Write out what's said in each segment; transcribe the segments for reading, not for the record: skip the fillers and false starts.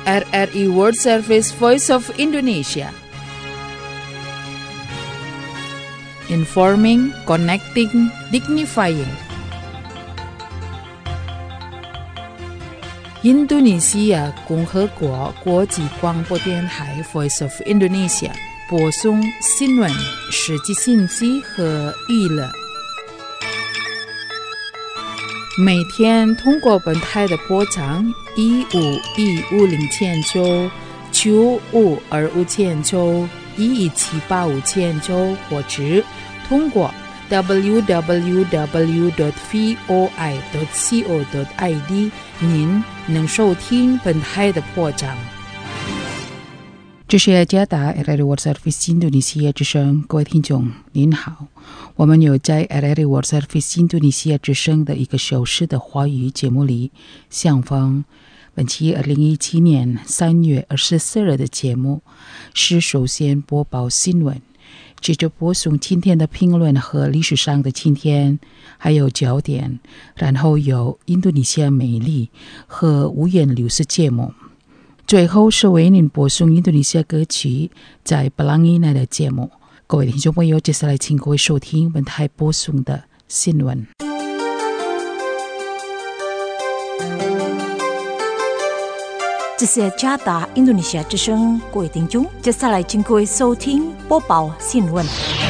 RRI World Service Voice of Indonesia. Informing, connecting, dignifying. Indonesia 共和国国际广播电台 Voice of Indonesia 播送新闻、实际信息和娱乐。每天通过本台的波长15150千兆、95250千兆、11785千兆，或者通过 www.voi.co.id 您能收听本台的波长。这是加达 RRI World Service 印度尼西亚之声，各位听众您好，我们有在 RRI World Service 印度尼西亚之声的1个小时的华语节目里相逢。本期2017年3月24日的节目是首先播报新闻，接着播送今天的评论和历史上的今天，还有焦点，然后有印度尼西亚美丽和无言流失节目，最后是为您播送印度尼西亚歌曲在布朗以内的节目。各位听众朋友，接下来请各位收听本台播送的新闻。 这是加达印度尼西亚之声，各位听众，接下来请各位收听播报新闻。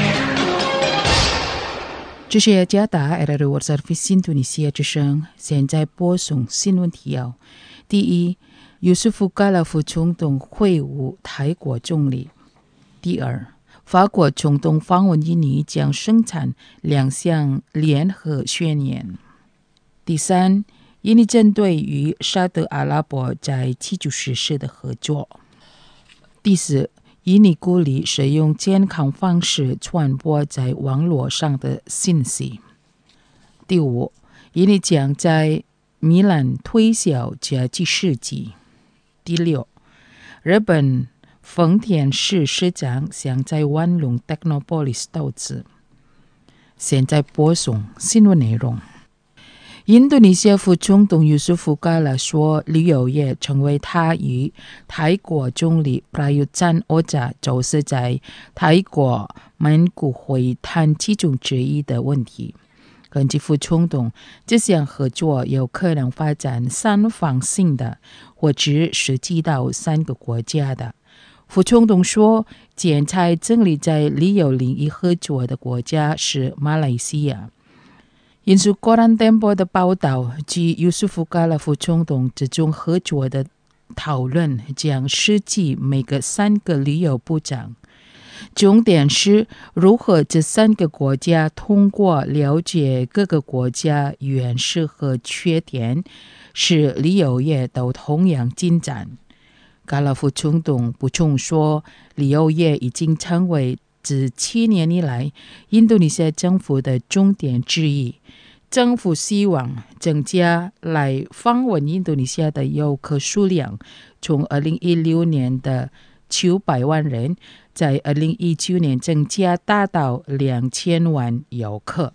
这是加达 RRI World Service 印度尼西亚之声，现在播送新闻提要。第一，尤素夫·卡拉夫总统会晤泰国总理。第二，法国总统访问印尼将生产2项联合宣言。第三，印尼针对与沙特阿拉伯在基础设施的合作。第四，印尼鼓励使用健康方式传播在网络上的信息。第五，印尼将在米兰推销家具市集。第六，日本丰田市市长想在万隆 Technopolis 投资。现在播送新闻内容。印度尼西亚副总统尤素夫·卡拉说，旅游业成为他与泰国总理Prayut Chan-o-cha就是在泰国曼谷会谈其中之一的问题。根据副总统，这项合作有可能发展3方性的，或者涉及到3个国家的。副总统说，现在正力在旅游领域合作的国家是马来西亚。引述《Koran Tempo》的报道，及尤素夫·卡拉副总统这种合作的讨论将涉及每个3个旅游部长。重点是如何这3个国家通过了解各个国家优势和缺点，使旅游业都同样进展。卡拉副总统补充说，旅游业已经成为自7年以来印度尼西亚政府的重点之一。政府希望增加来访问印度尼西亚的游客数量，从2016年的900万人，在2019年增加达到2000万游客。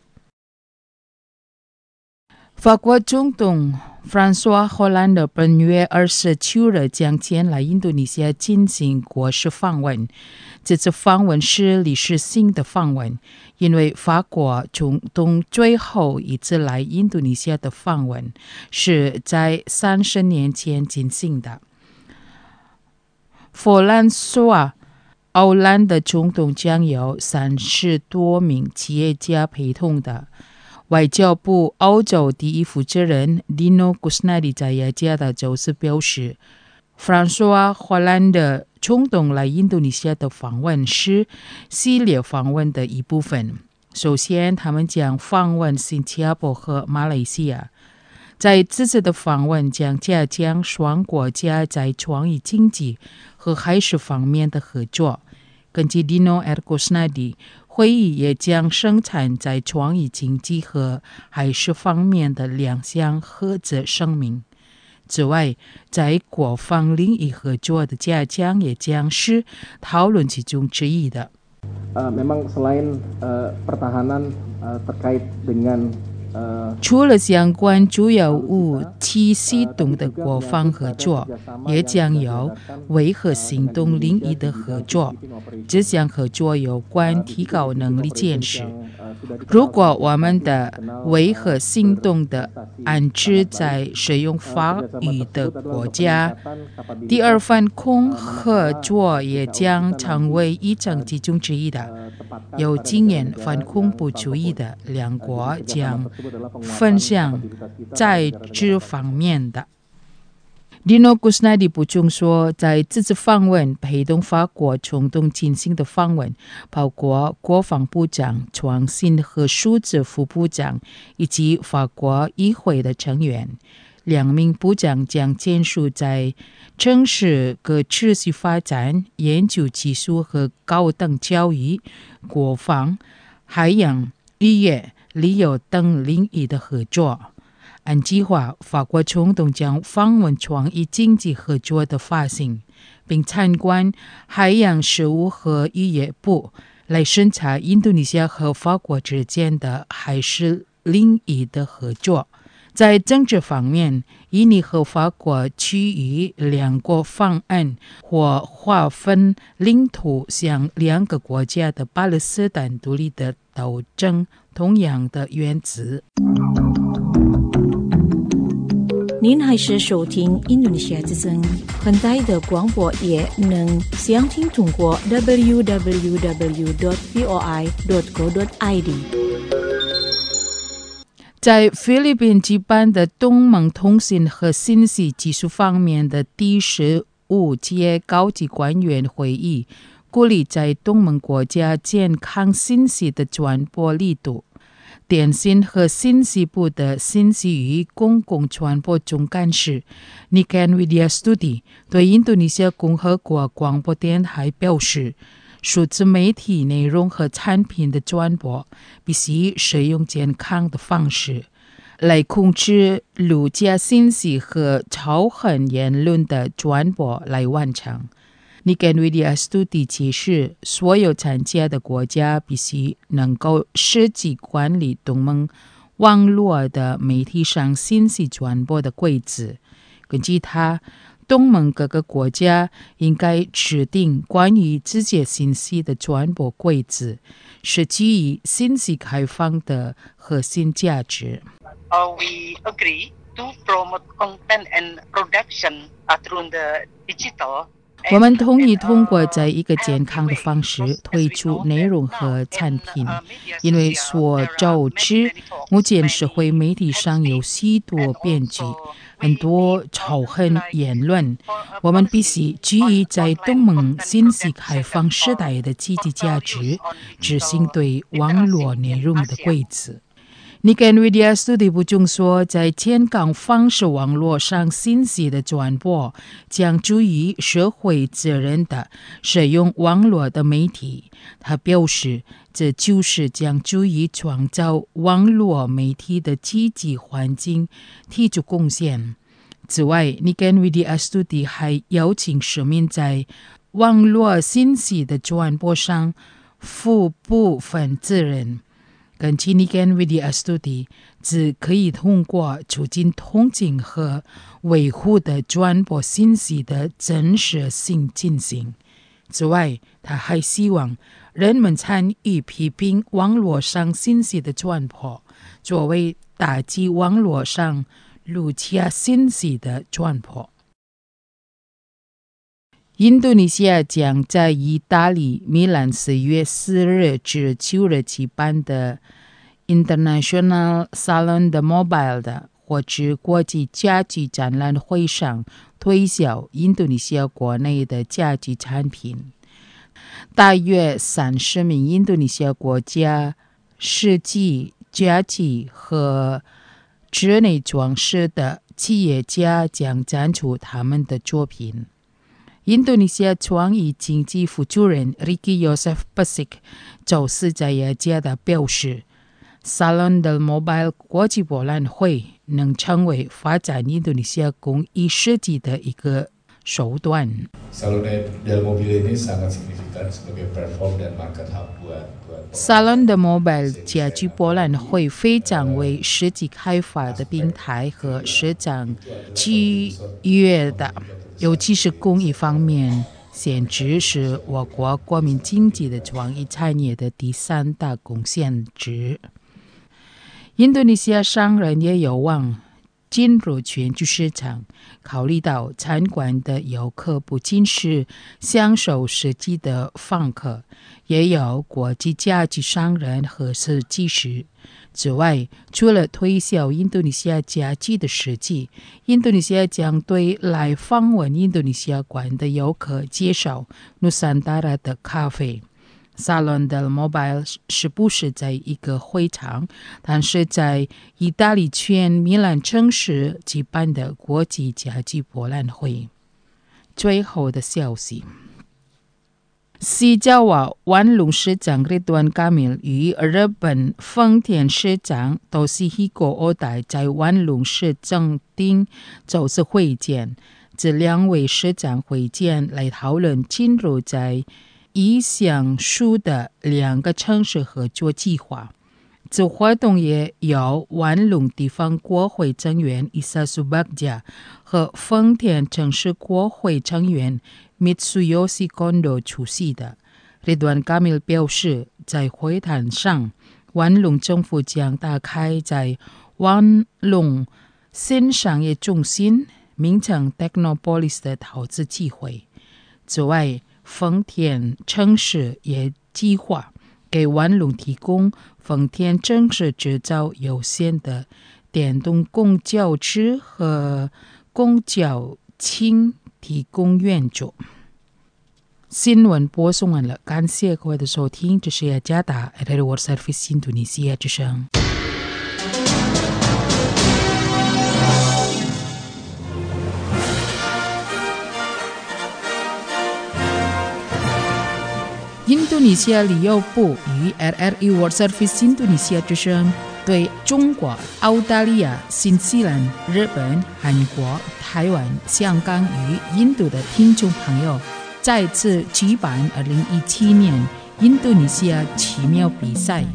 法国总统 François Hollande 本月29日将前来印度尼西亚进行国事访问。这次访问是历史性的访问，因为法国总统最后一次来印度尼西亚的访问是在30年前进行的。弗兰索瓦·奥兰德总统将有30多名企业家陪同的。外交部欧洲第一负责人 Dino Kusnadi 在雅加达周四表示，弗朗索瓦·霍兰德总统来印度尼西亚的访问是系列访问的一部分。首先，他们将访问新加坡和马来西亚。在这次的访问将加强双国家在创意经济和海事方面的合作。根据 Dino Kusnadi，会议也将生产在创意经济和海事方面的2项合作声明。此外，在国防领域合作的加强也将是讨论其中之一的。 Memang selain pertahanan terkait dengan 除了相关主要武器系统的国防合作，也将有维和行动领域的合作。这项合作有关提高能力建设。如果我们的维和行动的安置在使用法语的国家，第二份空合作也将成为一种其中之一的。有经验反恐怖主义的两国将分享在这方面的。Dino Kusnadi 补充说，在这次访问陪同法国冲动进行的访问，包括国防部长、创新和数字副部长以及法国议会的成员。两名部长将签署在城市可持续发展、研究技术和高等教育、国防、海洋、渔业、旅游等领域的合作。按计划，法国冲动将访问创意经济合作的发行，并参观海洋事务和渔业部，来审查印度尼西亚和法国之间的海事领域的合作。在政治方面，印尼和法国区域两国方案或划分领土向两个国家的巴勒斯坦独立的斗争同样的原则。 您还是收听印度尼西亚之声，很大的广播也能详听通过 www.voi.co.id。 在菲律宾举办的东盟通信和信息技术方面的第15届高级官员会议，鼓励在东盟国家健康信息的传播力度。电信和信息部的信息与公共传播总干事 Niken Widya Studi 对印度尼西亚共和国广播电台表示，数字媒体内容和产品的传播必须使用健康的方式，来控制虚假信息和仇恨言论的传播来完成。Niken Widya Studi 解释，所有参加的国家必须能够实际管理东盟网络的媒体上信息传播的规则。根据他，东盟各个国家应该制定关于直接信息的传播规则，是基于信息开放的核心价值。 We agree to promote content and production through the digital. 我们同意通过在一个健康的方式推出内容和产品，因为所周知，目前社会媒体上有许多编辑，很多仇恨言论。我们必须基于在东盟信息开放时代的积极价值，执行对网络内容的规则。Niken Widya Studi 补充说，在健康方式网络上信息的传播将注意社会责任的使用网络的媒体。他表示，这就是将注意创造网络媒体的积极环境提出贡献。此外， Niken Widya Studi 还邀请市民在网络信息的传播上负部分责任。根据 Niken Widya Studi， 只可以通过促进通信和维护的传播信息的真实性进行。此外，他还希望人们参与批评网络上信息的传播，作为打击网络上虚假信息的传播。印度尼西亚将在意大利米兰4月4日至9日举办的 International Salon de Mobile 的或者国际家具展览会上推销印度尼西亚国内的家具产品。大约30名印度尼西亚国家设计家具和室内装饰的企业家将展出他们的作品。印度尼西亚创意经济负责人 Ricky Yosef Pasik 就是在雅加达表示， Salon del Mobile 国际博览会能成为发展印度尼西亚工艺设计的一个手段。 Salon Del Mobile ini sangat signifikan sebagai platform dan market hub buat Salon Del Mobile 家居博览会非常为实际开发的平台和市场契约的，尤其是公益方面，简直是我国国民经济的创意产业的第3大贡献值。印度尼西亚商人也有望进入全球市场，考虑到参观的游客不仅是享受实际的访客，也有国际家居商人和设计师。此外，除了推销印度尼西亚家具的实际，印度尼西亚将对来访问印度尼西亚馆的游客介绍 Nusantara 的咖啡。Salon Del Mobile 是不是在一个会场，但是在意大利圈米兰城市举办的国际家具博览会。最后的消息，西爪哇万隆市长Ridwan Kamil 与日本丰田市长Toshihiko Oda 在万隆市政厅首次会见，这2位市长会见来讨论进入在已详述的2个城市合作计划。此活动也由万隆地方国会成员Isa Subagja 和丰田城市国会成员 Mitsuyoshi Kondo 出席的。Ridwan Kamil 表示，在会谈上，万隆政府将打开在万隆新商业中心名称 Technopolis 的投资机会。此外，丰田城市也计划给万隆提供丰田城市制造有限的电动公交车和公交厅提供援助。新闻播送完了，感谢各位的收听，这是雅加达 Radio Service Indonesia 之声。印度尼西亚旅游部与 RRI World Service Indonesia 之声对中国、澳大利亚、新西兰、日本、韩国、台湾、香港与印度的听众朋友再次举办2017年印度尼西亚奇妙比赛。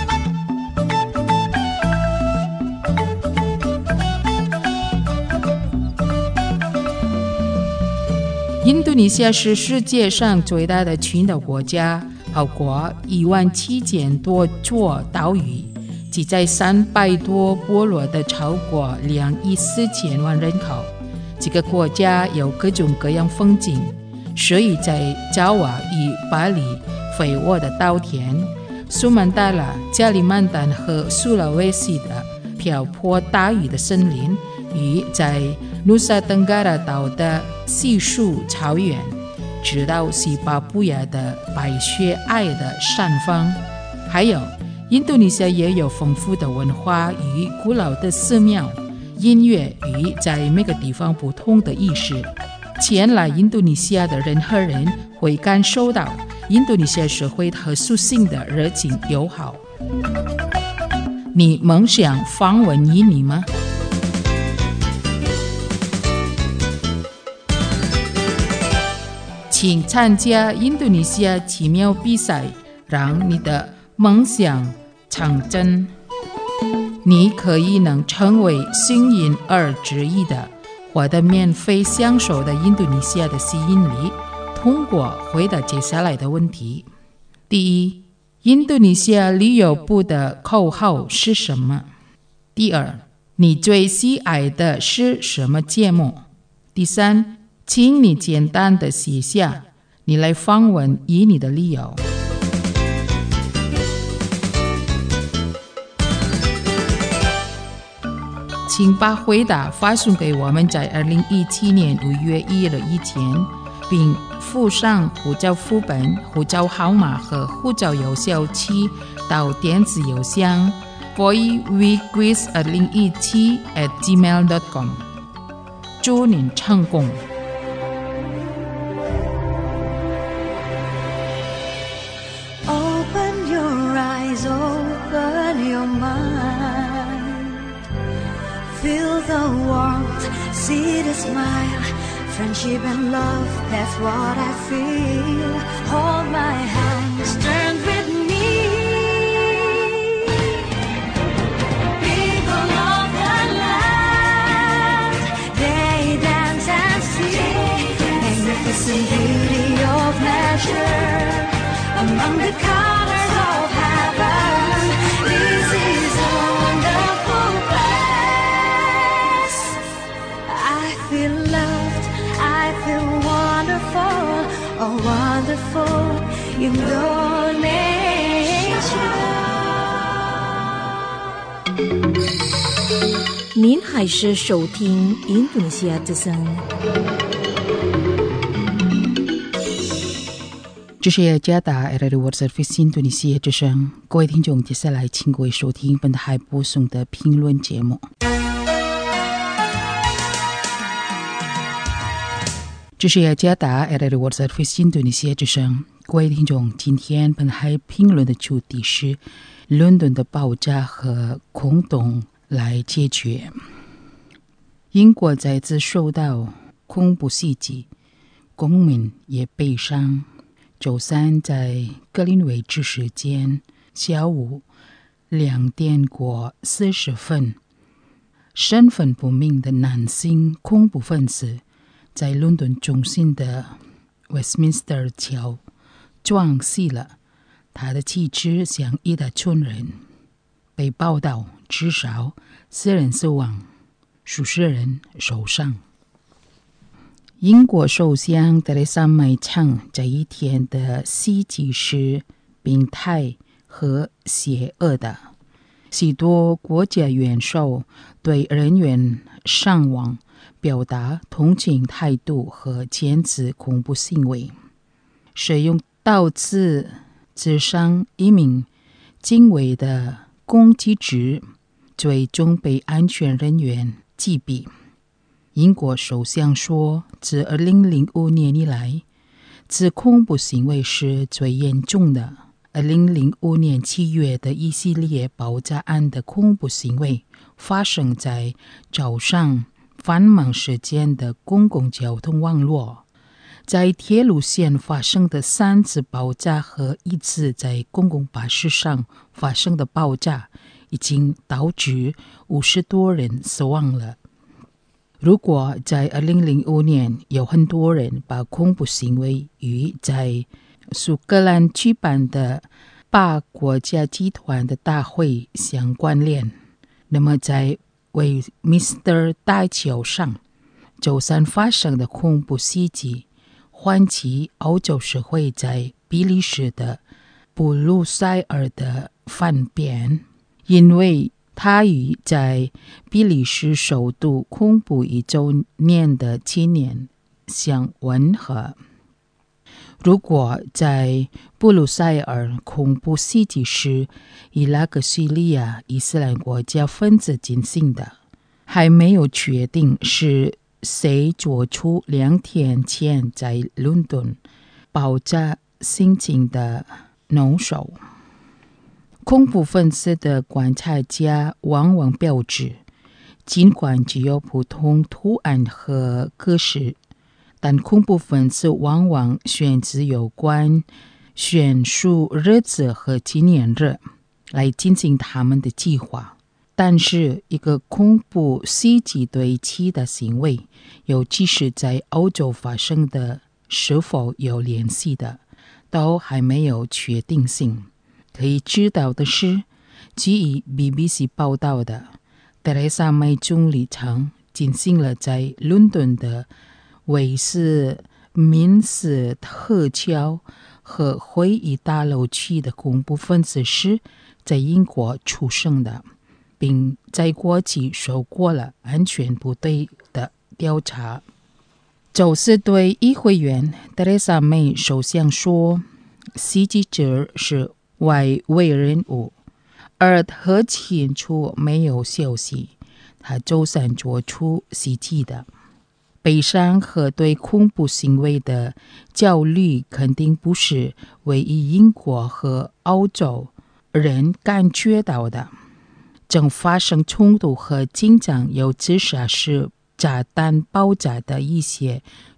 印度尼西亚是世界上最大的群岛国家，包括17000多座岛屿，挤在300多部落的超过2亿4千万人口。这个国家有各种各样风景，所以在爪哇与巴里、肥沃的稻田、苏曼达拉、加里曼丹和苏拉威西的瓢泼大雨的森林，与在Nusa Tenggara 岛的稀树草原，直到西巴布亚的白雪皑的山峰，还有印度尼西亚也有丰富的文化与古老的寺庙、音乐与在每个地方不同的意识。前来印度尼西亚的任何人会感受到印度尼西亚社会特殊性的热情友好。你梦想访问印尼吗？请参加印度尼西亚奇妙比赛，让你的梦想成真。你可以能成为幸运儿之一的，获得免费享受的印度尼西亚的吸引力。通过回答接下来的问题：第一，印度尼西亚旅游部的口号是什么？第二，你最喜爱的是什么节目？第三，请你简单的写下你来访问印尼的理由。请把回答发送给我们在2017年5月1日以前，并附上护照副本、护照号码和护照邮效期到电子邮箱 voiceweekquiz2017@gmail.com。祝您成功！ Feel the warmth, see the smile, Friendship and love, that's what I feel. Hold my hand, stand with me. People of the land, they dance and sing. Magnificent beauty of nature, among the colors of heaven. This is a wonderful place. I feel loved, I feel wonderful, oh wonderful Indonesia。您还是收听印度尼西亚之声。 这是加达 RRI World Service 印度尼西亚之声，各位听众，接下来请各位收听本台播送的评论节目。这是加达 RRI World Service 印度尼西亚之声，各位听众，今天本台评论的主题是伦敦的爆炸和空洞来解决。英国再次受到恐怖袭击，公民也悲伤。周三在格林威治时间下午2点过40分，身份不明的男性恐怖分子在伦敦中心的 Westminster 桥撞死了他的妻子，像一大群人。被报道至少4人死亡，数十人受伤。英国首相特蕾莎梅称这一天的袭击是病态和邪恶的，许多国家元首对人员伤亡表达同情态度和谴责恐怖行为。使用刀子刺伤一名警卫的攻击者最终被安全人员击毙。英国首相说，自2005年以来，此恐怖行为是最严重的。2005年7月的一系列爆炸案的恐怖行为发生在早上繁忙时间的公共交通网络，在铁路线发生的3次爆炸和1次在公共巴士上发生的爆炸，已经导致50多人死亡了。如果在2005年有很多人把恐怖行为与在苏格兰举办的8国家集团的大会相关联，那么在Westminster 大桥上周三发生的恐怖袭击唤起欧洲社会在比利时的布鲁塞尔的反变，因为它与在比利时首都恐怖1周年的纪念相吻合。如果在布鲁塞尔恐怖袭击是伊拉克叙利亚伊斯兰国家分子进行的，还没有确定是谁做出2天前在伦敦爆炸行径的弄手。恐怖分子的观察家往往表示，尽管只有普通图案和格式，但恐怖分子往往选择有关选属日子和纪念日来进行他们的计划。但是一个恐怖袭击对其他行为，尤其是在欧洲发生的是否有联系的，都还没有确定性。可以知道的是，基于 BBC 报道的，特蕾莎梅总理曾进行了在伦敦的威斯敏斯特桥和会议大楼区的恐怖分子是在英国出生的，并在过去受过了安全部队的调查。周四对议会员特蕾莎梅首相说，袭击者是外围人物，而和清楚没有消息他周三做出袭击的。悲伤和对恐怖行为的焦虑肯定不是唯一英国和欧洲人感觉到的。正发生冲突和紧张，又至少是炸弹爆炸的一些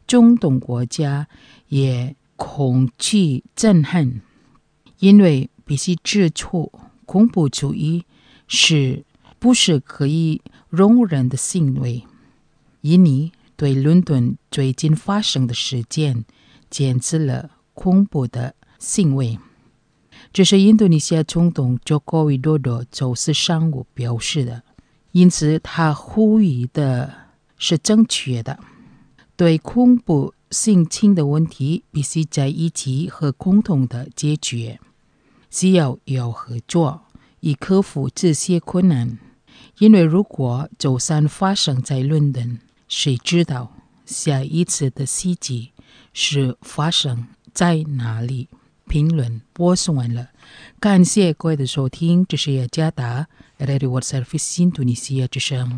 中东国家也恐惧震撼，因为必须指出恐怖主义不是可以容忍的行为。印尼对伦敦最近发生的事件检测了恐怖的行为。这是印度尼西亚总统Joko Widodo周四上午表示的，因此他呼吁的是正确的。对恐怖性侵的问题必须在一起和共同的解决，需要合作以克服这些困难。因为如果周三发生在伦敦，谁知道下一次的袭击是发生在哪里？评论播送完了，感谢各位的收听，这是雅加达 Radio World Service Indonesia 之声。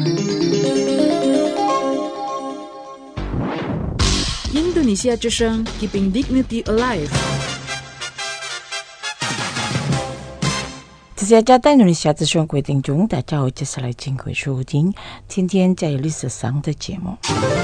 印度尼西亚之声 Keeping Dignity Alive。 这是雅加达印度尼西亚之声各位听众，大家好，接下来请各位收听今天在历史上的节目。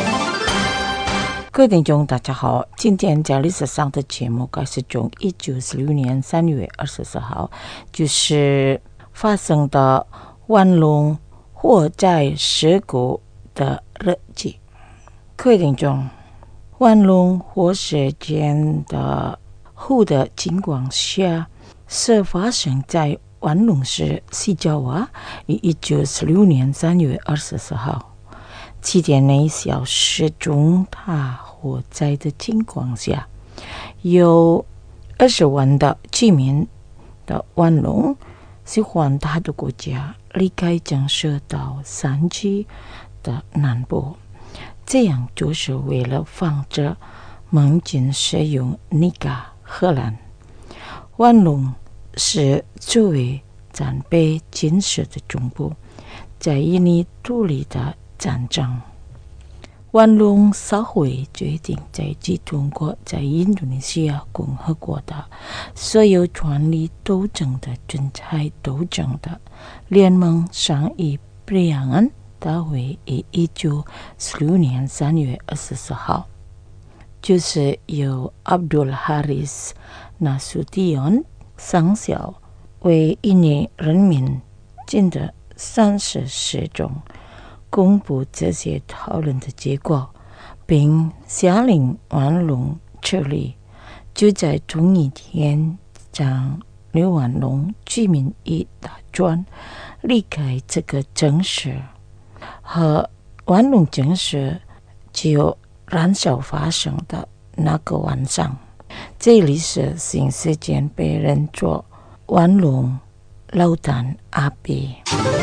各位听众大家好，今天在历史上的节目开始从1946年3月24号，就是发生的万隆火灾事故的日记。各位听众，万隆火事件的后的情况下是发生在万隆市西郊瓦1946年3月24号。7点内小时重大火灾的情况下，有20万的居民的万隆是环大的国家离开建设到山区的南部，这样就是为了防止盟军使用尼加荷兰。万隆是作为战备建设的总部，在印尼独立的战争，万隆社会决定在即通过在印度尼西亚共和国的所有权利斗争的军财斗争的联盟商议备案大会于1946年3月24号，就是由 Abdul Haris Nasution 上校为印尼人民尽的30事中公布这些讨论的结果，并下令万隆撤离。就在同一天，将刘万隆居民一打算离开这个城市，和万隆城市就燃烧发生的那个晚上，这里是新事件被认作万隆榴弹阿比。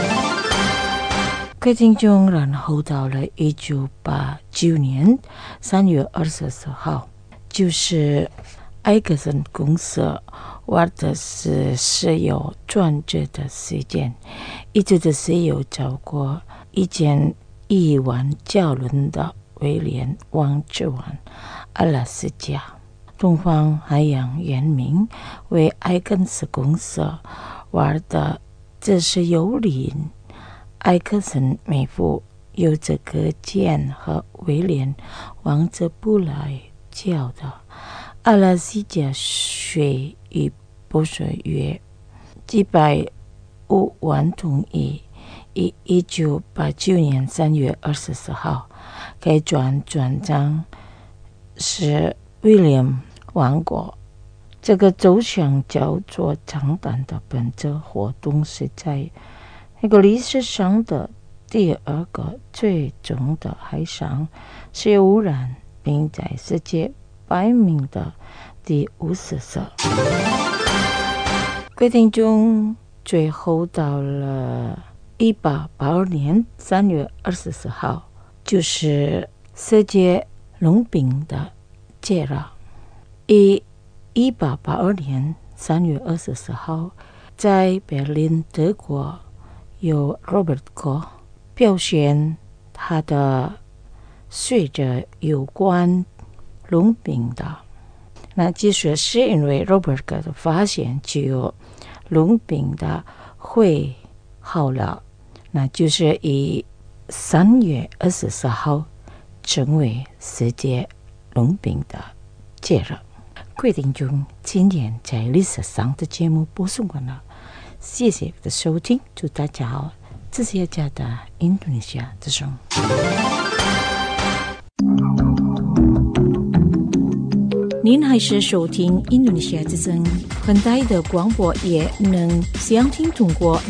各位听众，然后到了1989年3月24号，就是埃克森公司挖的是石油转折的事件，一直的石油超过1.1万加仑的威廉王之湾阿拉斯加东方海洋原名为埃克森公司挖的，这是油林埃克森妹夫有着可见和威廉王者布莱教的阿拉斯加水与补水约几百5万桶于1989年3月24号，该转账是威廉王国。这个走向叫做长弹的本质活动是在那个历史上的第2个最重的海上石油污染，并在世界排名的第50色。各位听众，最后到了1882年3月24号，就是世界农病的节了。1882年3月24号，在柏林德国由 Robert Koch 表现他的学者有关农病的，那其实是因为 Robert 的发现就有农病的会好了，那就是以3月24号成为世界人民的责任。各位听众，今天在历史上的节目播送完了，谢谢的收听，祝大家好，这是家的印度尼西亚之声。您还是收听印度尼西亚之声很大的广播，也能详听通过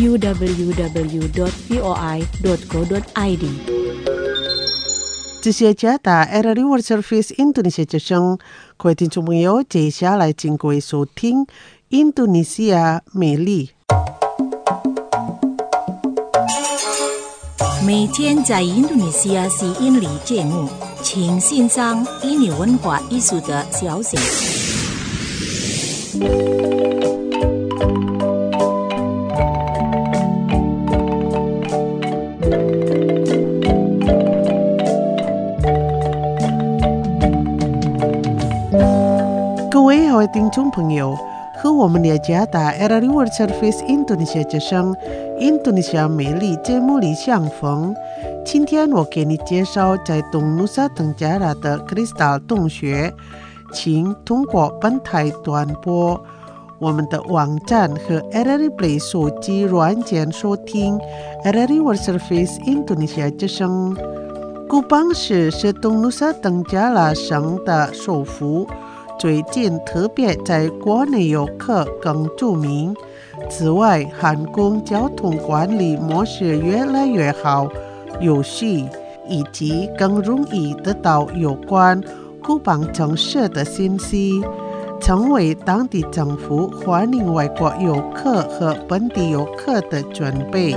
www.voi.co.id。 这些家的 RRI World Service 印度尼西亚之声，各位听众朋友，接下来请各位收听印度尼西亚美丽。 每天在印度尼西亚吸引力节目，请欣赏印尼文化艺术的消息。 各位好，听众朋友，和我们的家的 RRI World Service 印度尼西亚之声印度尼西亚美丽节目里相逢。今天我给你介绍在东努沙登加拉的 Crystal 洞穴，请通过本台短波我们的网站和 RRI Play 手机软件收听 RRI World Service 印度尼西亚之声。古邦市是东努沙登加拉省的首府，最近特别在国内游客更著名。此外，韩公交通管理模式越来越好，有序，以及更容易得到有关古邦城市的信息，成为当地政府欢迎外国游客和本地游客的准备。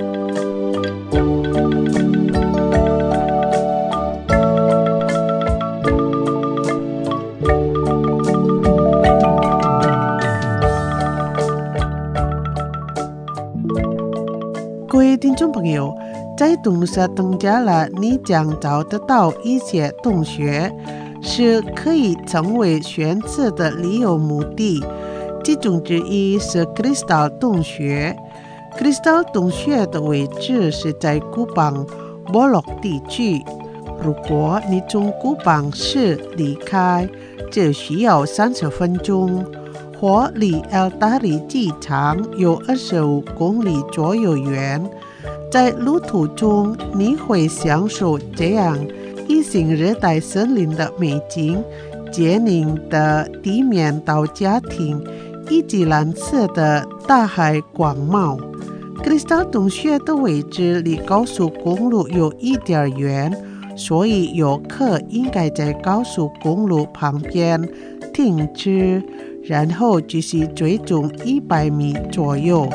各位听众朋友，在东努沙登加拉，你将找得到一些洞穴，是可以成为选择的旅游目的。其中之一是 Crystal 洞穴。Crystal 洞穴的位置是在古邦摩洛地区。如果你从古邦市离开，只需要30分钟，或离 Eldari 机场有25公里左右远。在路途中，你会享受这样一型热带森林的美景，坚硬的地面到家庭，以及蓝色的大海广袤。Crystal 洞穴的位置离高速公路有一点远，所以游客应该在高速公路旁边停止，然后继续追踪100米左右。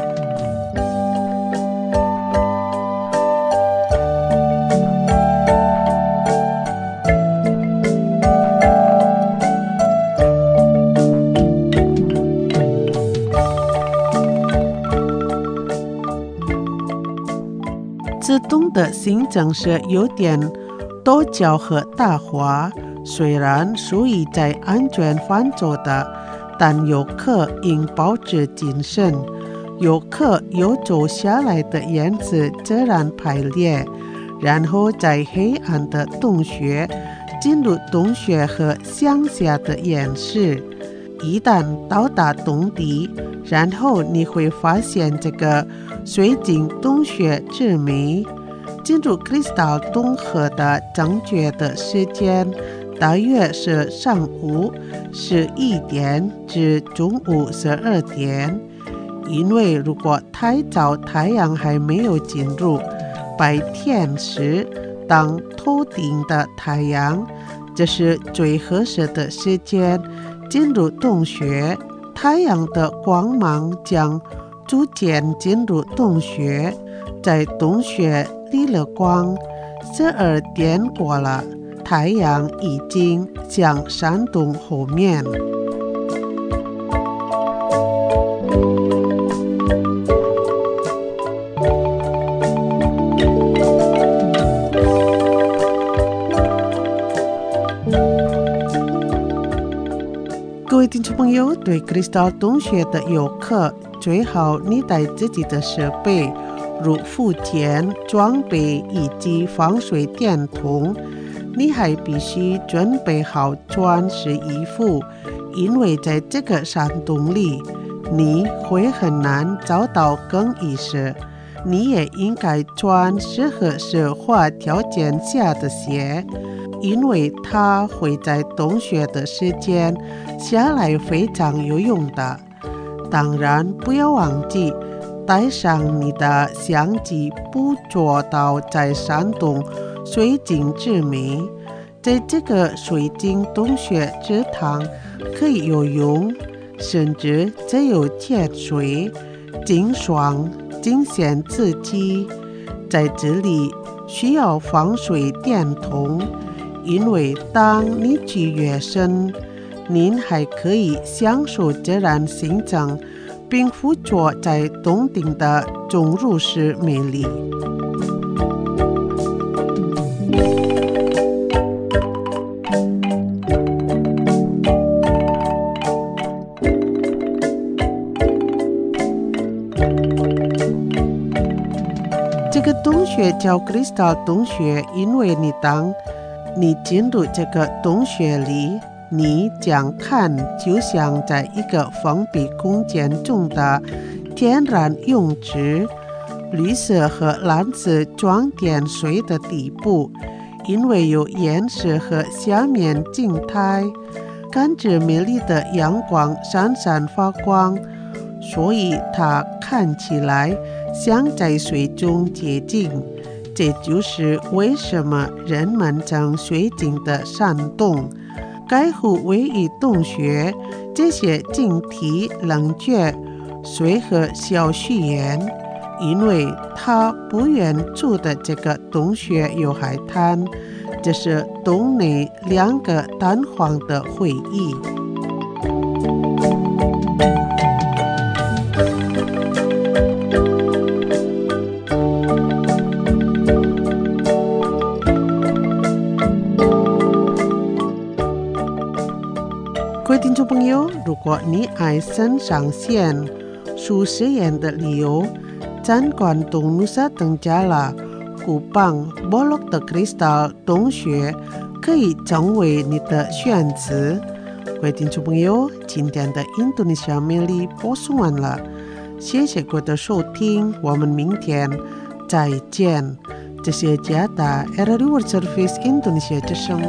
这洞的形状是有点陡峭和打滑，虽然属于在安全范畴的，但游客应保持谨慎。游客要走下来的样子自然排列，然后在黑暗的洞穴进入洞穴和向下的演示。一旦到达洞底，然后你会发现这个水晶洞穴之美。进入 Crystal 洞河的正确的时间大约是上午11点至中午12点，因为如果太早太阳还没有进入，白天时当头顶的太阳，这是最合适的时间进入洞穴。太阳的光芒将逐渐进入洞穴，在洞穴离了光，12点过了，太阳已经向山洞后面。各位听众朋友，对 Crystal 洞穴的游客，最好你带自己的设备，如浮潜装备以及防水电筒。 你还必须准备好钻石衣服，因为在这个山洞里，你会很难找到更衣室。你也应该穿适合湿滑条件下的鞋，因为它会在洞穴的时间下来非常有用的。当然，不要忘记带上你的相机，捕捉到在山洞水晶之美。在这个水晶洞穴池塘可以游泳，甚至只有潜水、经爽、惊险刺激。在这里需要防水电筒，因为当你去越深，您还可以享受自然形成并捕捉在洞顶的钟乳石美丽。这个洞穴叫 Crystal 洞穴，因为当你进入这个洞穴里，你将看就像在一个封闭空间中的天然泳池，绿色和蓝色装点水的底部，因为有岩石和下面静态，感知美丽的阳光闪闪发光，所以它看起来像在水中接近。这就是为什么人们将水晶的山洞改乎位于洞穴这些晶体冷却水和小序言，因为它不远处的这个洞穴有海滩，这是洞内2个单簧的会议。各位听众朋友，如果你爱身上线数实验的理由，参观东努萨登加拉、古邦、波洛的 Crystal 洞穴可以成为你的选择。各位听众朋友，今天的印度尼西亚美丽播送完了，谢谢各位的收听，我们明天再见。这是加达 RRI World Service Indonesia 之声。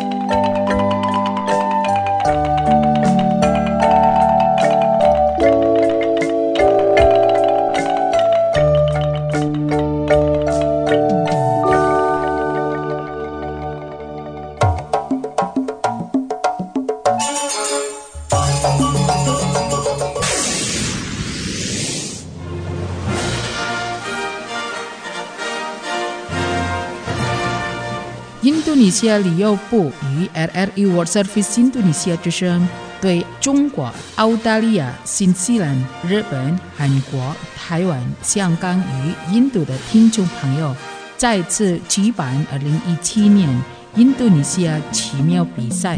印度尼西亚旅游部与 RRI World Service 印度尼西亚之声对中国、澳大利亚、新西兰、日本、韩国、台湾、香港与印度的听众朋友再次举办2017年印度尼西亚奇妙比赛。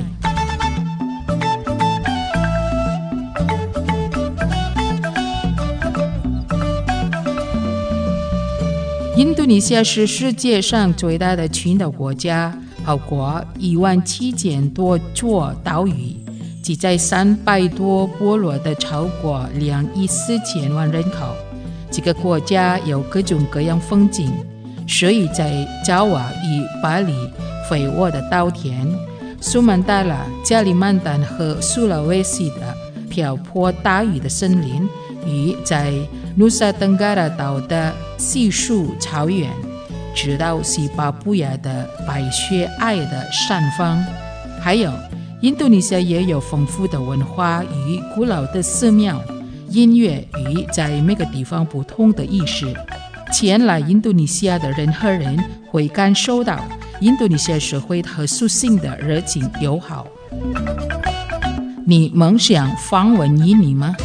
印度尼西亚是世界上最大的群岛国家，包括17000多座岛屿，即在300多部落的超过2亿4千万人口。这个国家有各种各样风景，所以在爪哇与巴里、肥沃的稻田、苏门答腊、加里曼丹和苏拉威西的瓢泼大雨的森林，与在努萨登加拉岛的稀树草原，直到西巴布亚的白雪皑的山峰，还有印度尼西亚也有丰富的文化与古老的寺庙、音乐与在每个地方不同的意识。前来印度尼西亚的任何人会感受到印度尼西亚社会和属性的热情友好。你梦想访问印尼吗？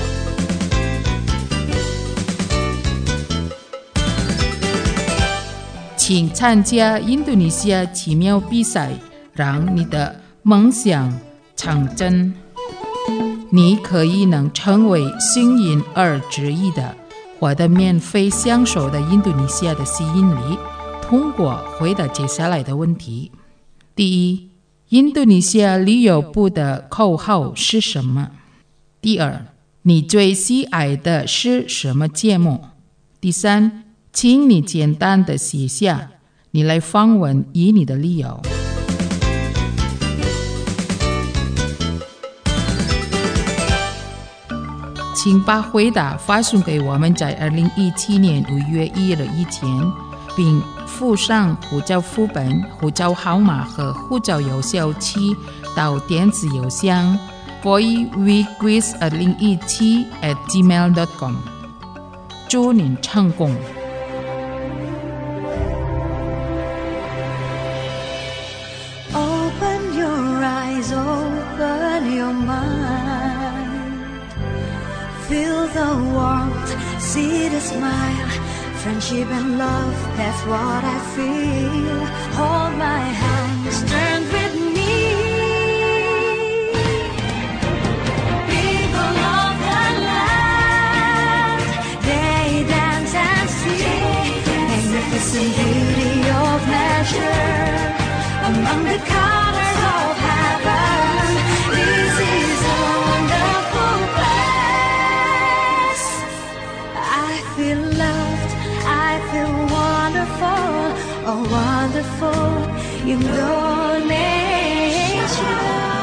请参加印度尼西亚奇妙比赛，让你的梦想成真。你可以能成为幸运儿之一的，获得免费享受的印度尼西亚的吸引力。通过回答接下来的问题： 第一，印度尼西亚旅游部的口号是什么？第二，你最喜爱的是什么节目？第三，请你简单的写下你来访问印尼的理由。请把回答发送给我们在2017年5月1日以前，并附上护照副本、护照号码和护照有效期到电子邮箱 voiwequiz2017@gmail.com。祝您成功！ Open your eyes, open your mind. Feel the warmth, see the smile. Friendship and love, that's what I feel. Hold my hands, turn with me. People of the land, they dance and sing. Magnificent beauty of nature, among the colors of heaven. This is a wonderful place. I feel loved, I feel wonderful, oh wonderful Indonesia.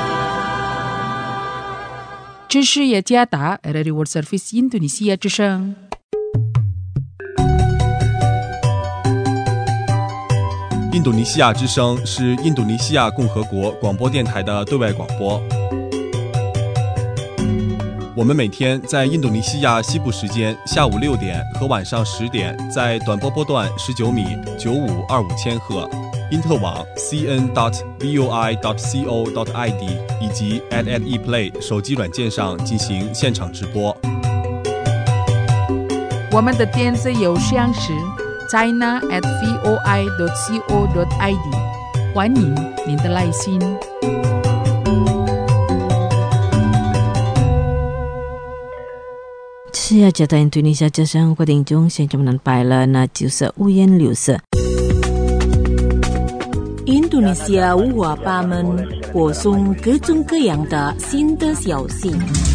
这是雅加达 RRI World Service Indonesia 之声。 印度尼西亚之声是印度尼西亚共和国广播电台的对外广播。我们每天在印度尼西亚西部时间下午6点和晚上10点，在短波波段19米9525千赫、因特网 cn.voi.co.id 以及 @eplay 手机软件上进行现场直播。 我们的电子邮箱是 china@voi.co.id， 欢迎您的来信。 是雅加达印度尼西亚之声，各位听众，现在们拜了，那就是五颜六色。印度尼西亚五花八门，播送各种各样的新的消息。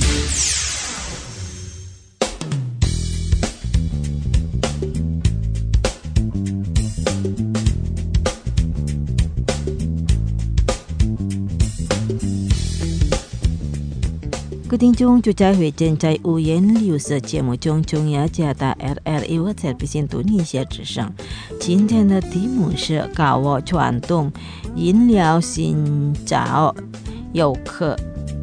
各位听众，就在会正在五颜六色节目中，中雅加达 RRI World Service印度尼西亚之声。今天的题目是高我传统饮料寻找游客。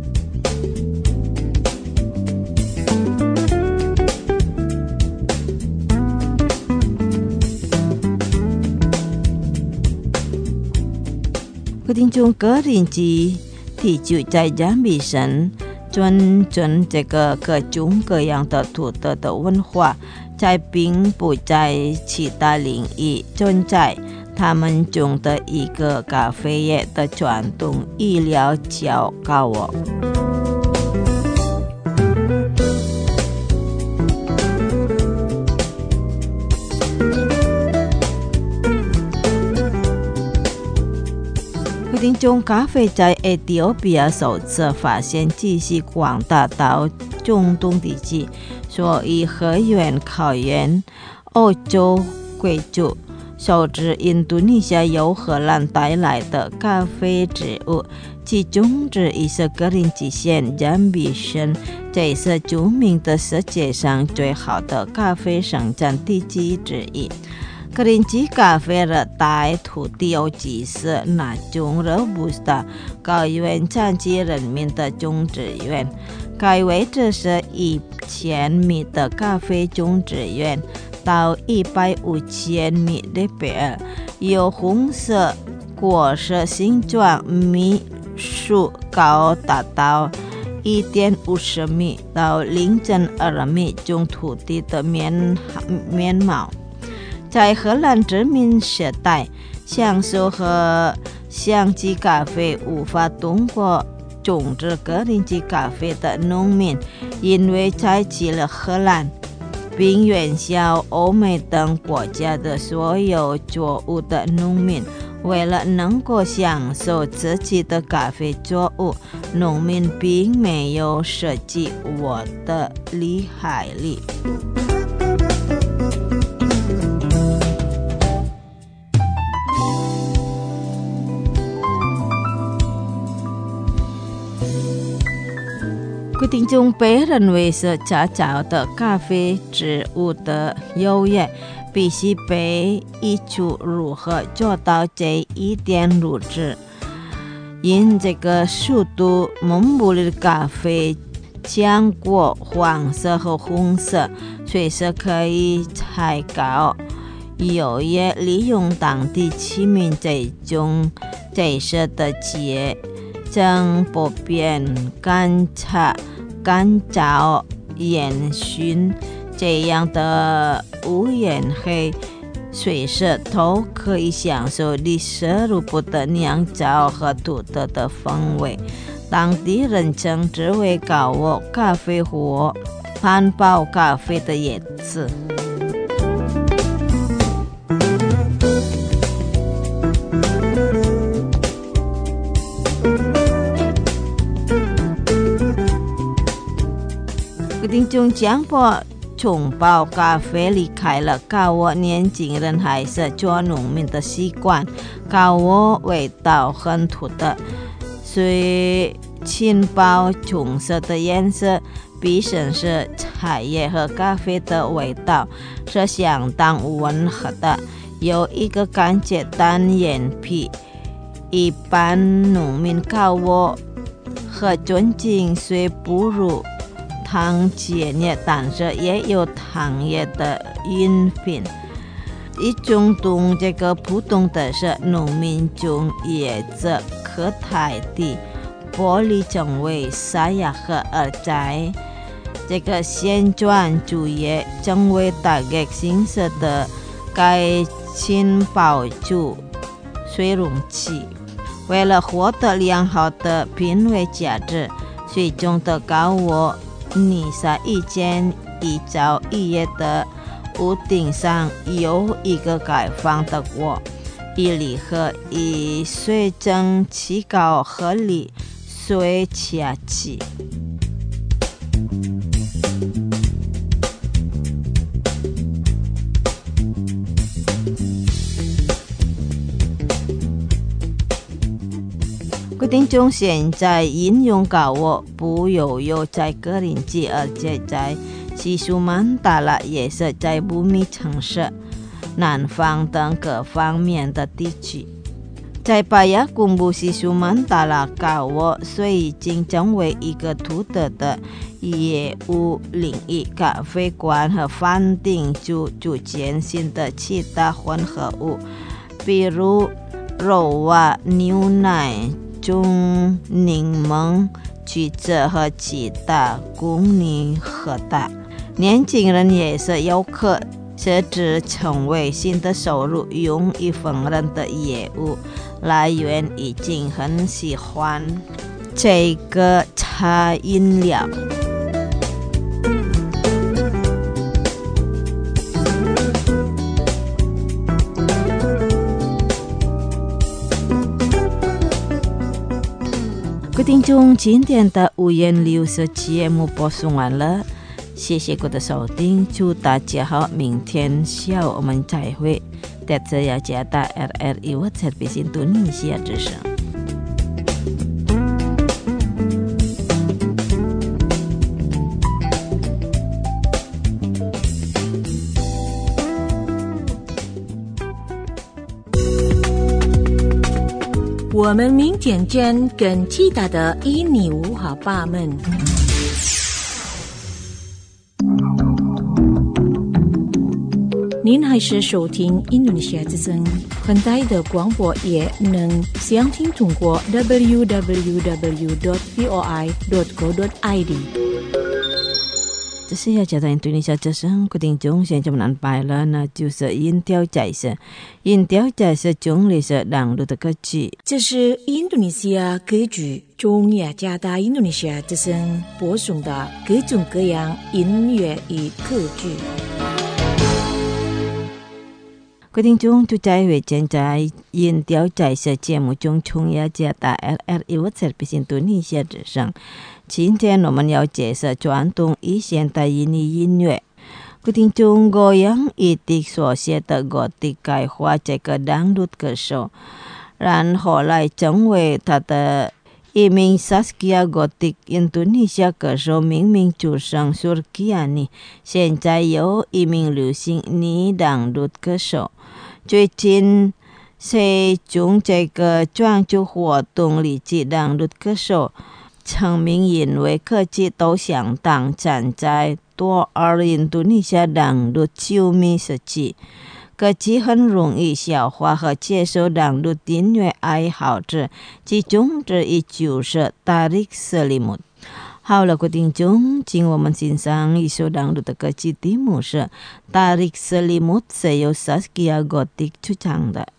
各位听众，个人之地就在jam比省。尊重这个各种各样的独特的文化，在并不在其他领域存在。他们中的一个咖啡业的传统饮料叫高我。听众，咖啡在埃塞俄比亚首次发现只是广大到中东地区，所以荷兰考验欧洲贵族受至印度尼西亚由荷兰带来的咖啡植物，其中之一是格林吉县jam比省，这是著名的世界上最好的咖啡生产地区之一。格林吉咖啡热带土地有几是那种Robusta高原产区人民的种植园，该位置是1000米的咖啡种植园到150米的北，有红色果实形状密树高达到1.50米到0.2米种土地的面貌。在荷兰殖民时代，橡树和香吉咖啡无法通过种植格林吉咖啡的农民，因为采取了荷兰并远销欧美等国家的所有作物的农民， 为了能够享受自己的咖啡作物，农民并没有设计我的厉害力。各位听众，被认为是较早的咖啡植物的优越，必须被移除如何做到这一点录制。因这个速度，蒙古的咖啡浆果黄色和红色，随时可以采购。有也利用当地器皿这种这些的节，将不便干燥、烟熏这样的无烟黑，随时都可以享受你摄入不的酿造和独特的风味。当地人称之为高沃咖啡或汉堡咖啡的叶子。听众讲过，从包咖啡离开了高沃，年轻人还是做农民的习惯。高沃味道很独特，虽浸泡棕色的颜色，毕竟是茶叶和咖啡的味道是相当温和的，有一个感觉淡眼皮。一般农民高沃和尊敬虽不如糖解液，但是也有糖液的饮品。一种动这个普通的是农民种叶子可太低，玻璃成为沙哑和而在这个旋转主业成为大概形式的该浸泡住水容器。为了获得良好的品味价值，最终的高沃泥沙一间一早一夜的屋顶上有一个开放的锅，一里和以水蒸气高合理水下气。听众现在应用高沃不有在格林基，而且在西苏曼达拉也是在布米城市、南方等各方面的地区。在巴亚公布西苏曼达拉高沃虽已经成为一个独特的业务领域，咖啡馆和饭店逐渐新的其他混合物，比如肉啊、牛奶、中柠檬、橘子和其他供应很大。年轻人也是有可设置成为新的收入，用一份人的业务来源已经很喜欢这个茶饮料。各位听众，今天的五颜六色节目播送完了，谢谢各位的收听，祝大家好，明天下午我们再会。在这雅加达 RRI Service Indonesia 之声。 我们民间间跟其他的印尼文化爸们，您还是收听印度尼西亚之声，很大的广播也能详听通过 www.voi.co.id。 这是要讲到印度尼西亚之声，各位听众现在我们安排了，那就是音调解释。音调解释中里是朗读的歌曲。 这是印度尼西亚歌剧中雅加达印度尼西亚之声播送的各种各样音乐与歌剧。 各位听众，就在为现在因调在社节目中从亚加达 LRI Service Indonesia 之声。今天我们要介绍传统与现代音乐。各位听众，goyang itik 所写的歌的改化这个dangdut歌手，然后来成为他的一名 Saskia Gotik Indonesia 歌手，明明出生 Surkiani， 现在有一名流行女dangdut歌手。最近在中这个专注活动里，dangdut歌手成名因为科技都相当站在多尔印度尼西亚dangdut球迷时期，科技很容易消化和接受dangdut音乐爱好者，其中之一就是 Tariq Selimut。好了，各位听众，请我们欣赏一首dangdut的歌曲，题目是 Tariq Selimut， 是由 Saskia Gotik 主唱的。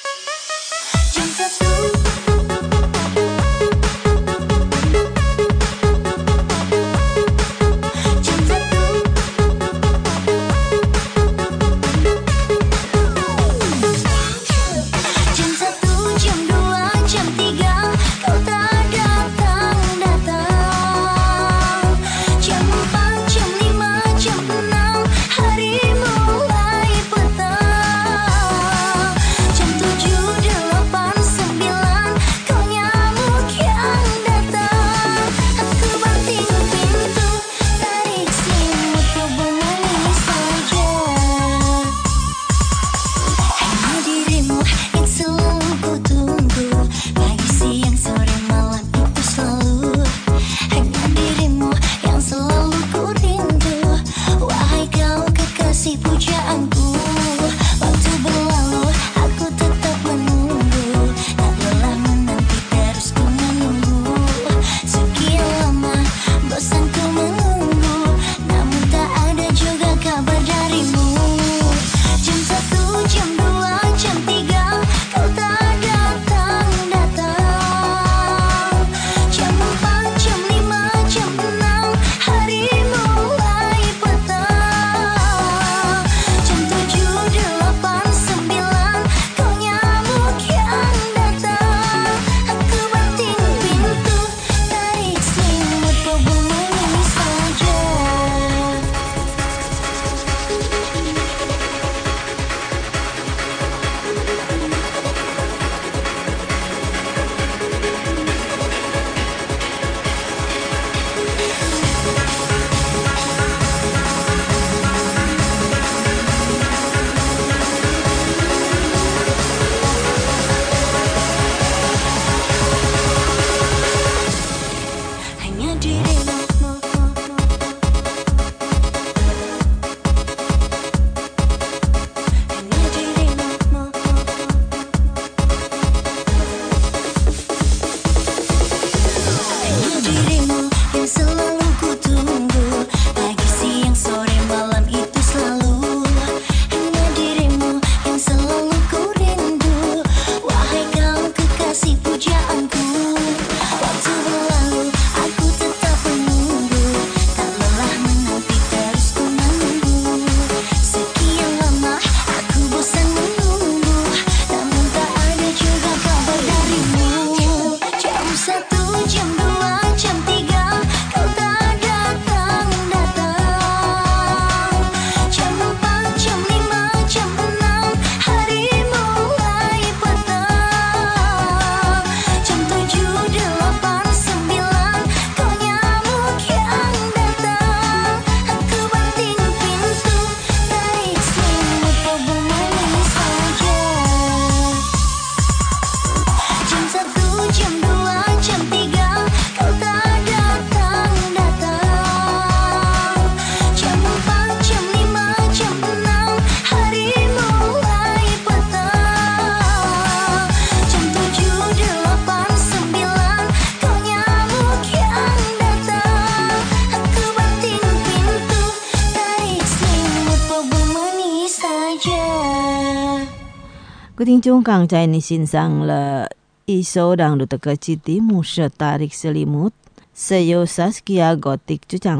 各位听众，刚才你欣赏了一首dangdut的歌曲，题目是 Tariq Selimut， 是由 Saskia Gotik 主唱的。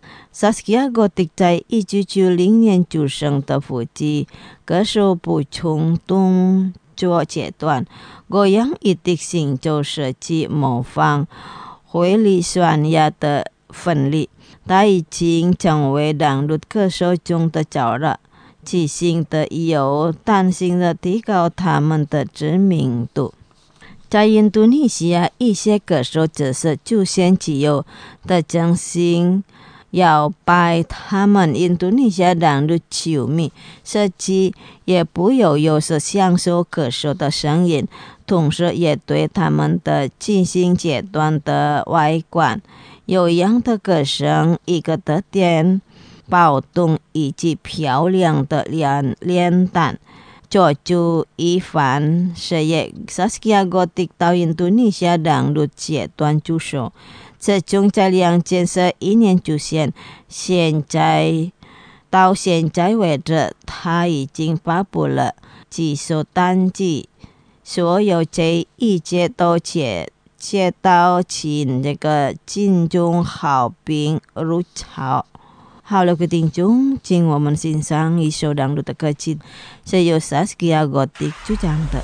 Saskia Gotik 在1990年出生的腹肌，歌手不冲动作阶段，我样一定性就设计模仿回力酸压的分离，他已经成为两路歌手中的角了，即兴的有担心的提高他们的知名度。在印度尼西亚，一些歌手只是出现既有的真心摇摆他们印度尼西亚两路球迷，设计也不有时享受歌手的声音，同时也对他们的进行阶段的外观有样的歌声一个特点，暴动以及漂亮的脸蛋。做出一番事业 Saskia Gotik 到印度尼西亚两路阶段驻守，这种在2011年出现，到现在为止，他已经发布了几首单曲，所有这一切都接到其这个金钟好评如潮。好了，各位听众，请我们欣赏一首两路的歌曲，是由 Saskia Gotik 主唱的。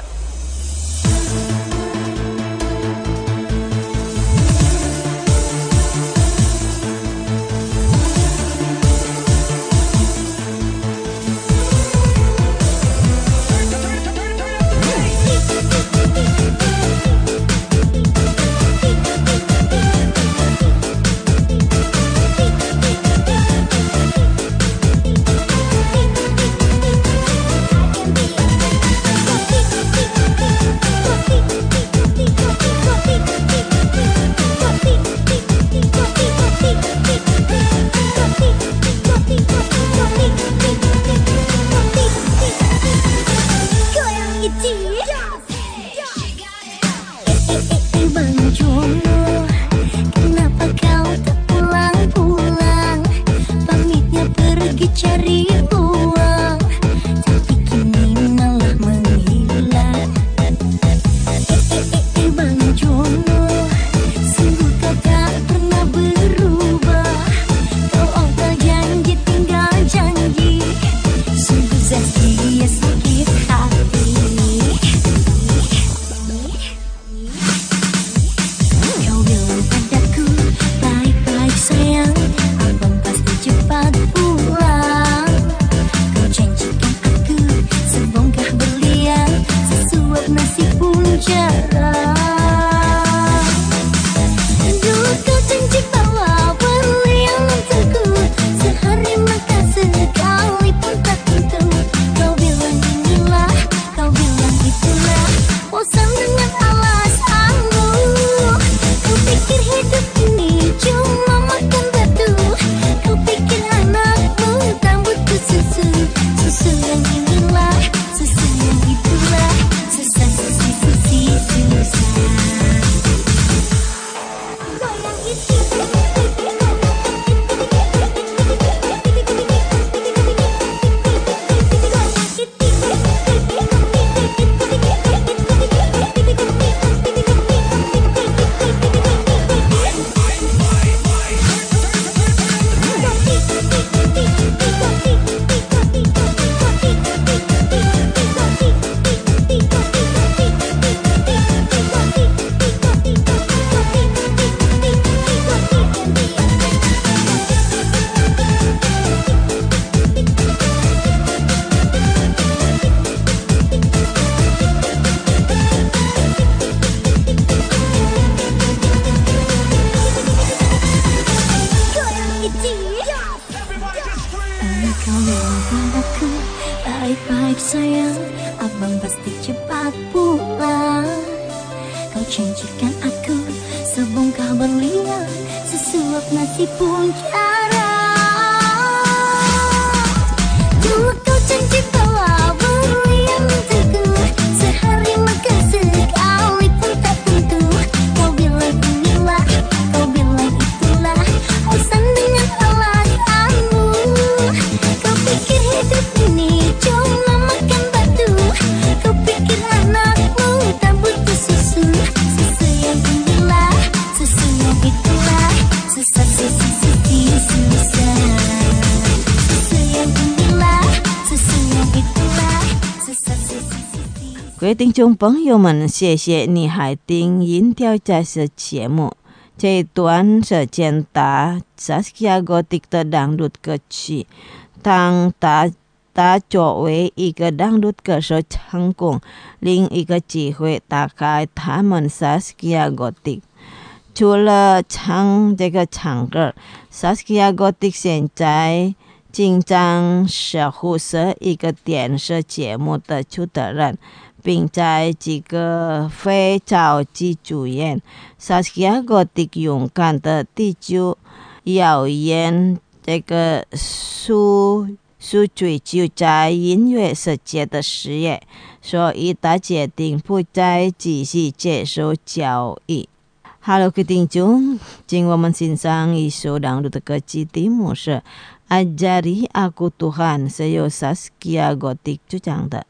Susu yang itulah, susu 位听众朋友们，谢谢你还听音调这些节目。这一段是简答 Saskia Gotik 的dangdut歌曲，当他作为一个dangdut歌手成功，另一个机会打开他们 Saskia Gotik。除了唱歌 ，Saskia Gotik 现在经常是负责一个电视节目的主持人，并在几个非早期主演。Saskia Gotik 勇敢的地就表演是追求在音乐世界的事业，所以他决定不再继续接受教育。Halo 各位听众，请我们欣赏一首dangdut的歌曲，题目是 Ajari Aku Tuhan， 是由 Saskia Gotik 主唱的。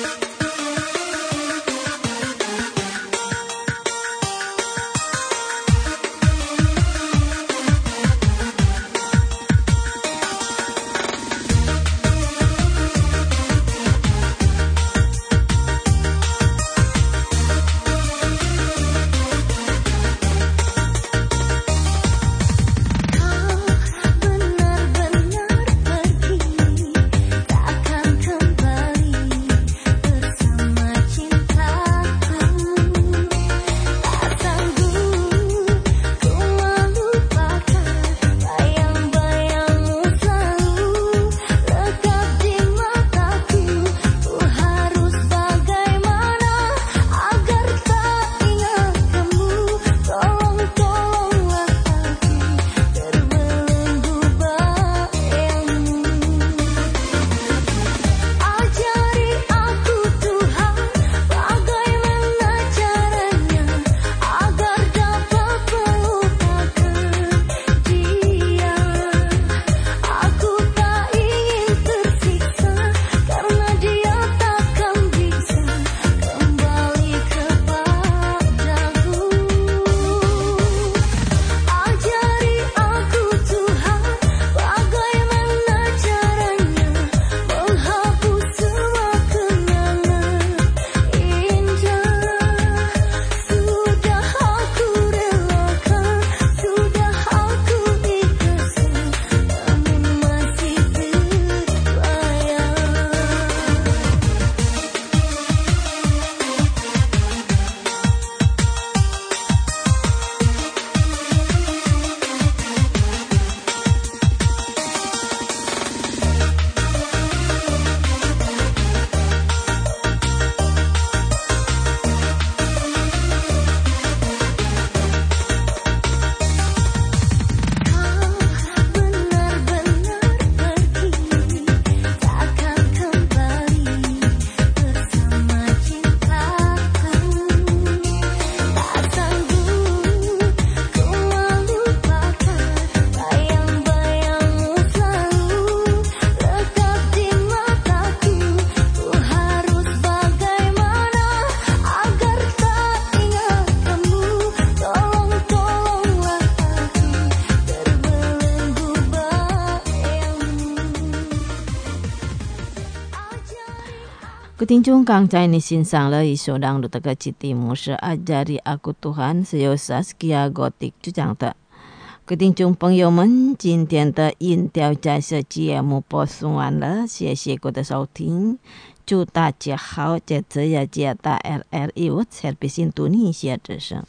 各位听众，刚才你欣赏了一首dangdut的歌曲，题目是 Ajari Aku Tuhan， 是由 Saskia Gotik 主唱的。各位听众朋友们，今天的音调在这节目播送完了，谢谢各位的收听，祝大家好，这次也接到 RRI World Service Indonesia 之声。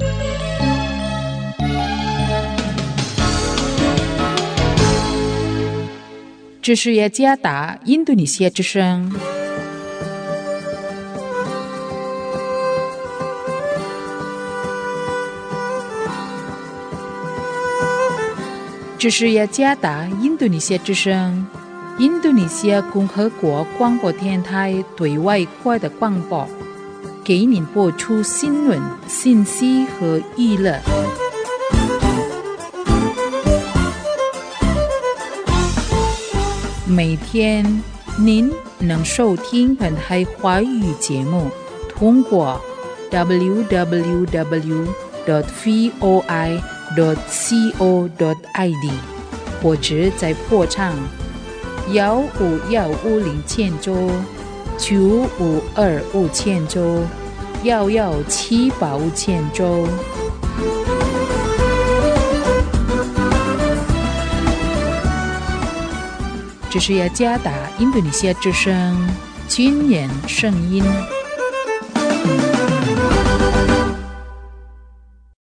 这是雅加达印度尼西亚之声。这是雅加达印度尼西亚之声，印度尼西亚共和国广播电台对外国的广播，给您播出新闻、信息和娱乐。每天您能收听本台华语节目，通过 www.voi.co.id 或者在波长15150千周、95250千周、 耀耀7宝千州。这是雅加达印度尼西亚之声军演声音。